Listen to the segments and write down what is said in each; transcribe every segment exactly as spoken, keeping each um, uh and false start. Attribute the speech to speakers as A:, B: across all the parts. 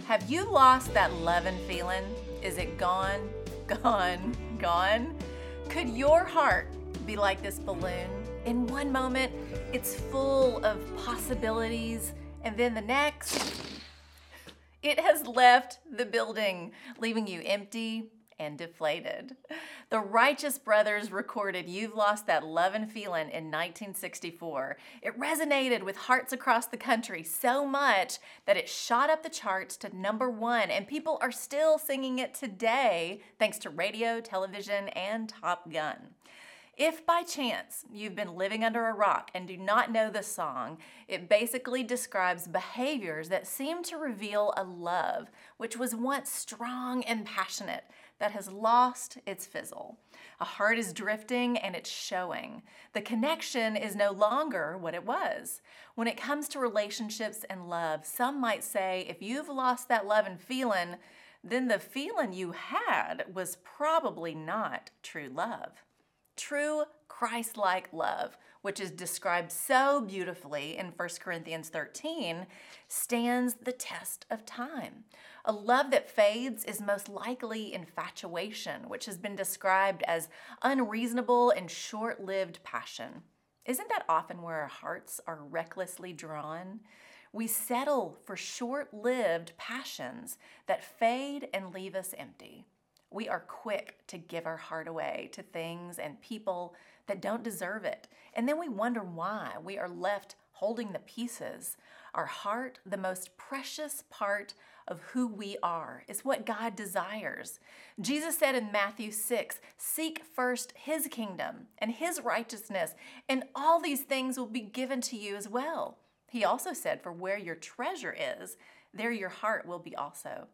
A: Have you lost that loving feeling? Is it gone, gone, gone? Could your heart be like this balloon? In one moment, it's full of possibilities, and then the next, it has left the building, leaving you empty and deflated. The Righteous Brothers recorded You've Lost That Lovin' Feelin' in nineteen sixty-four. It resonated with hearts across the country so much that it shot up the charts to number one, and people are still singing it today thanks to radio, television, and Top Gun. If by chance you've been living under a rock and do not know the song, it basically describes behaviors that seem to reveal a love which was once strong and passionate that has lost its fizzle. A heart is drifting and it's showing. The connection is no longer what it was. When it comes to relationships and love, some might say if you've lost that love and feeling, then the feeling you had was probably not true love. True Christ-like love, which is described so beautifully in First Corinthians thirteen, stands the test of time. A love that fades is most likely infatuation, which has been described as unreasonable and short-lived passion. Isn't that often where our hearts are recklessly drawn? We settle for short-lived passions that fade and leave us empty. We are quick to give our heart away to things and people that don't deserve it. And then we wonder why we are left holding the pieces. Our heart, the most precious part of who we are, is what God desires. Jesus said in Matthew six, "Seek first His kingdom and His righteousness, and all these things will be given to you as well." He also said, "For where your treasure is, there your heart will be also."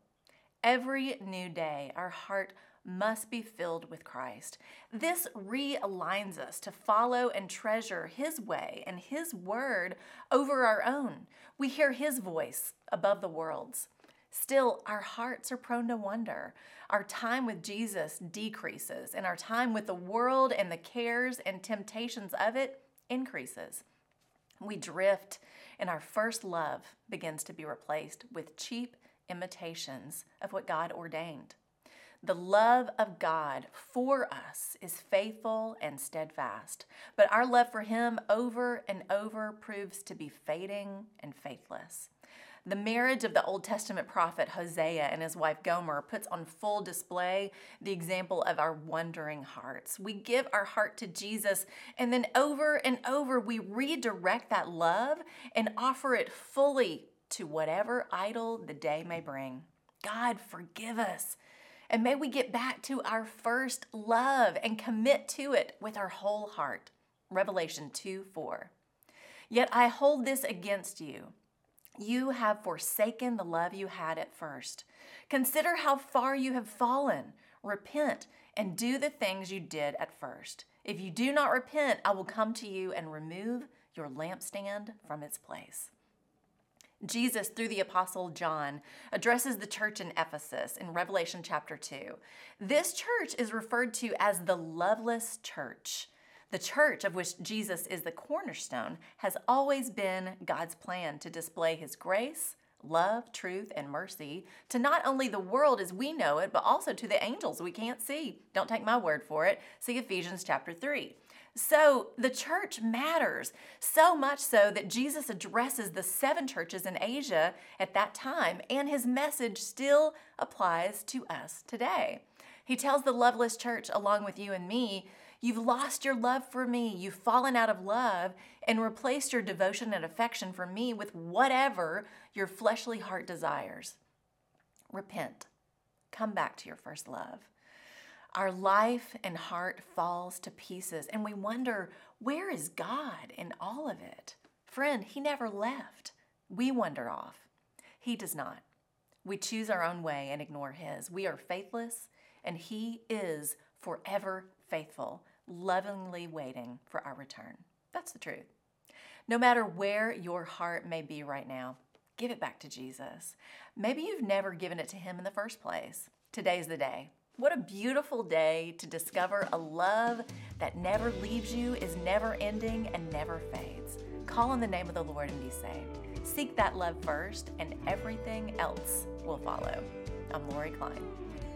A: Every new day, our heart must be filled with Christ. This realigns us to follow and treasure His way and His word over our own. We hear His voice above the world's. Still, our hearts are prone to wonder. Our time with Jesus decreases, and our time with the world and the cares and temptations of it increases. We drift, and our first love begins to be replaced with cheap imitations of what God ordained. The love of God for us is faithful and steadfast, but our love for Him over and over proves to be fading and faithless. The marriage of the Old Testament prophet Hosea and his wife Gomer puts on full display the example of our wandering hearts. We give our heart to Jesus, and then over and over we redirect that love and offer it fully to whatever idol the day may bring. God, forgive us. And may we get back to our first love and commit to it with our whole heart. Revelation two four. Yet I hold this against you. You have forsaken the love you had at first. Consider how far you have fallen. Repent and do the things you did at first. If you do not repent, I will come to you and remove your lampstand from its place. Jesus, through the Apostle John, addresses the church in Ephesus in Revelation chapter two. This church is referred to as the loveless church. The church, of which Jesus is the cornerstone, has always been God's plan to display His grace, love, truth, and mercy to not only the world as we know it, but also to the angels we can't see. Don't take my word for it. See Ephesians chapter three. So the church matters, so much so that Jesus addresses the seven churches in Asia at that time, and His message still applies to us today. He tells the loveless church, along with you and me, you've lost your love for me, you've fallen out of love, and replaced your devotion and affection for me with whatever your fleshly heart desires. Repent. Come back to your first love. Our life and heart falls to pieces, and we wonder, where is God in all of it? Friend, He never left. We wander off. He does not. We choose our own way and ignore His. We are faithless, and He is forever faithful, lovingly waiting for our return. That's the truth. No matter where your heart may be right now, give it back to Jesus. Maybe you've never given it to Him in the first place. Today's the day. What a beautiful day to discover a love that never leaves you, is never ending, and never fades. Call on the name of the Lord and be saved. Seek that love first, and everything else will follow. I'm Lori Klein.